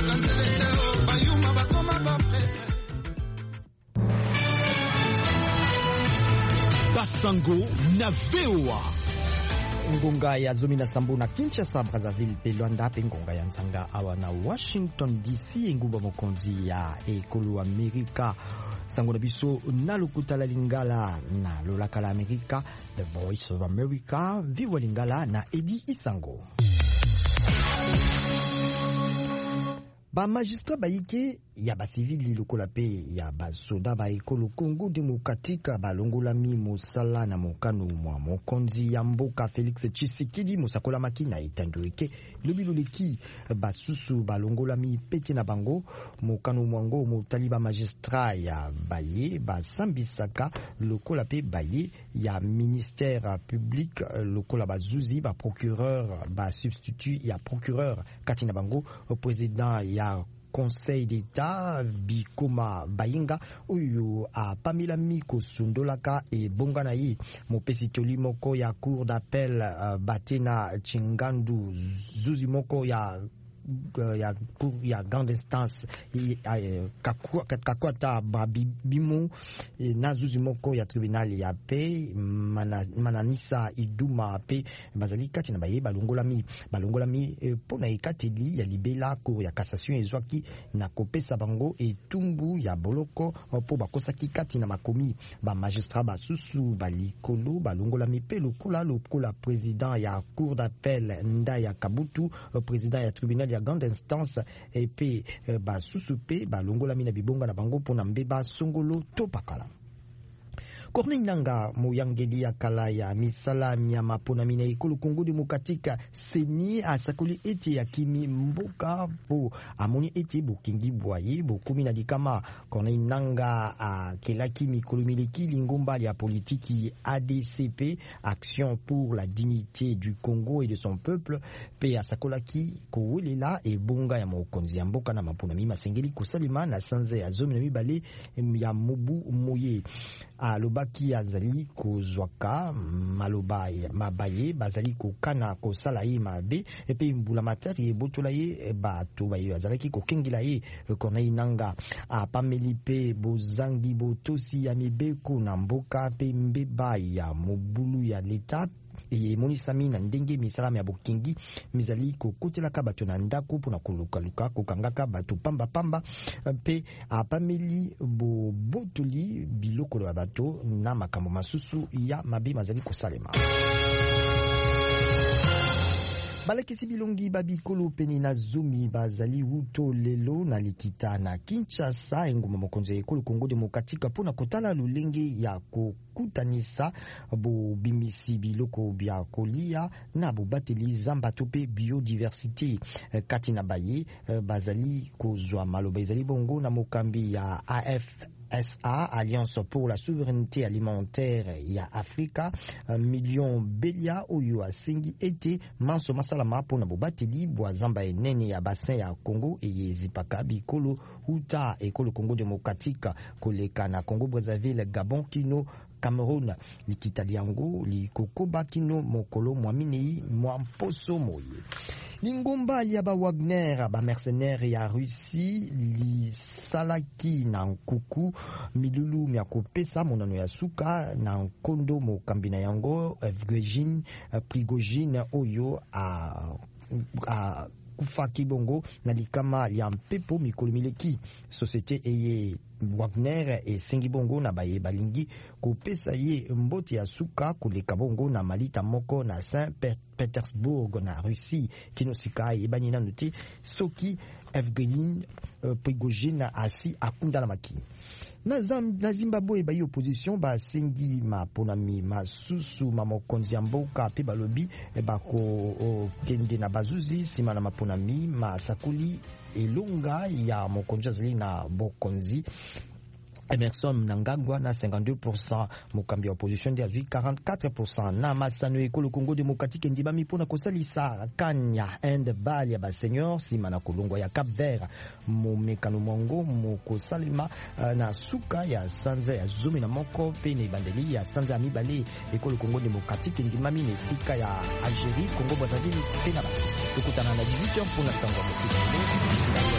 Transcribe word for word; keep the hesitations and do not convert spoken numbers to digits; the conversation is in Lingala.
Basango na V O A. Ngonga ya zomi na sambo na Kinshasa, Brazzaville pe Luanda pe ngonga ya nzanga awa na Washington D C engumba mokonzi ya ekolo Amerika. Sango na biso na lokuta la lingala na lolaka la Amerika, The Voice of America, Viva Lingala na Edi Isango. Ba magistrat baike ya ba civili lokola pe ya ba soda ba ekolo Congo Democratique balongola mi mosala na mokano mwa mokonzi ya mboka Félix Tshisekedi mosakola makina etandoeke lobilo leki ba susu balongola mi peti na bango mokano mwango motali ba magistrat ya baye ba sambisaka lokola pe baye ya ministère public lokola ba zuzi ba procureur ba substitut ya procureur katina bango président ya Conseil d'État Bikoma Bayinga oyo a Pamela Miko Sundolaka e bongana yi mopesi toli moko ya cour d'appel uh, Batena Chingandu Zuzi moko ya Uh, ya pour ya grande instance kakwa kakwata babimo na zuzi moko ya tribunal ya pe mana, mananisa iduma pe bazali kati na baye balongolami balongolami eh, pona ikateli ya libela cour ya cassation ezwaki na kopesa bango etumbu ya boloko po bakosaki kati na makomi ba magistrat basusu balikolo balongolami pe lokola lokola président ya cour d'appel Ndaya Kabutu président ya tribunal ya grande instance et puis ba susupe ba longola mina bibonga na bango pona mbeba songolo topakala. Corneille Nanga moyangeli ya kala ya misala miama pona mina ekolo Congo Democratique seni asakoli eti ya kimi mboka po amoni eti bokingi boye bokumi na dikama. Corneille Nanga a kelaki mikolo mileki lingomba ya politiki A D C P, Action pour la dignité du Congo et de son peuple, pe asakolaki kowelela e bonga ya mokonzi ya mboka na mapona mi masengeli kosalima na sanze ya zomi na mibale ya mobu moye aloba ki azali kozwaka maloba mabaye bazali kokana kosala ye mabe epe mbula matari ebotola ye bato baye azalaki kokengela ye. Corneille Nanga apameli pe bozangi botosi ya mibeko na mboka pe mbeba ya mobulu ya leta e monisami na ndenge misala ya bokingi mizali kokotelaka bato na ndako pona kolukaluka kokangaka bato pamba pamba pe apameli bobotoli biloko ya bato na makambo masusu ya mabe mazali kosalema. Balakisi bilongi babikolo peni na zumi bazali uto lelo na likita na Kinshasa enguma mokonzi ekolo Congo Democratique pona kotala lulenge ya kokutanisa bo bimisi biloko bya kolia na bo bateli zamba tope biodiversité kati na baye bazali kozwa maloba ezali bongo na mokambi ya A F S A, Alliance pour la souveraineté alimentaire ya Afrika, million belia oyo asengi ete manso masalama pona bobateli bwa zamba enene ya bassin ya Congo eye zipaka bikolo uta ekolo Congo Democratique koleka na Congo Brazzaville, Gabon, Kino, Cameroun, likitaliango likokoba kino mokolo mwaminei mwamposo moye. Lingomba ya ba Wagner ba mercenaire ya Russie li salaki na nkuku milulu mya kopesa monano ya suka na nkondo mokambina yango Evgeny Prigozhin oyo a a kufaki bongo na likama ya mpepo mikolo mileki société eye Wagner e sengi bongo na baye balingi kopesa ye mbote ya suka koleka bongo na malita moko na Saint Petersburg na Russie kinosika ebani na note soki Evgeny uh, Prigozhin asi akunda na makini. Na, zam, na Zimbabwe bayi opposition ba sengi ma ponami masusu mamokonzi ya mboka pe balobi e bako o, kende na bazuzi sima na maponami masakuli elonga ya mokonzi azali na bokonzi Emerson Mnangagwa na cinquante-deux pour cent, mokambi ya opposition de azui quarante-quatre pour cent. Na masano ekolo Congo Democratique ndibami pona kosalisa kanya and bali ya ba senior sima na kolongwa ya Cap Vert mo mekano mongo mo kosalima uh, na suka ya sanza ya zomi na moko pene bandeli ya sanza ya mibale ekolo Congo Democratique ndimami ne sika ya Algérie, Congo Brazzaville pena ba. Tukutana na dix-huit heures pona sangwa mokili.